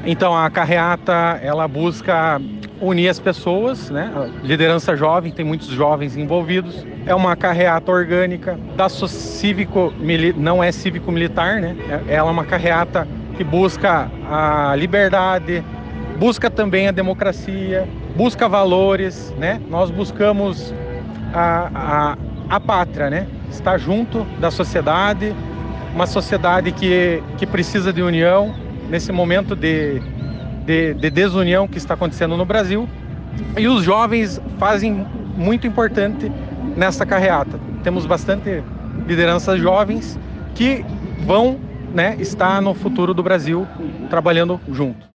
Então, a carreata, ela busca unir as pessoas, né? A liderança jovem, tem muitos jovens envolvidos. É uma carreata orgânica, não é cívico-militar, né? Ela é uma carreata que busca a liberdade, busca também a democracia, busca valores, né? Nós buscamos a pátria, né? Estar junto da sociedade, uma sociedade que precisa de união nesse momento de desunião que está acontecendo no Brasil. E os jovens fazem muito importante nessa carreata. Temos bastante lideranças jovens que vão, né, estar no futuro do Brasil trabalhando junto.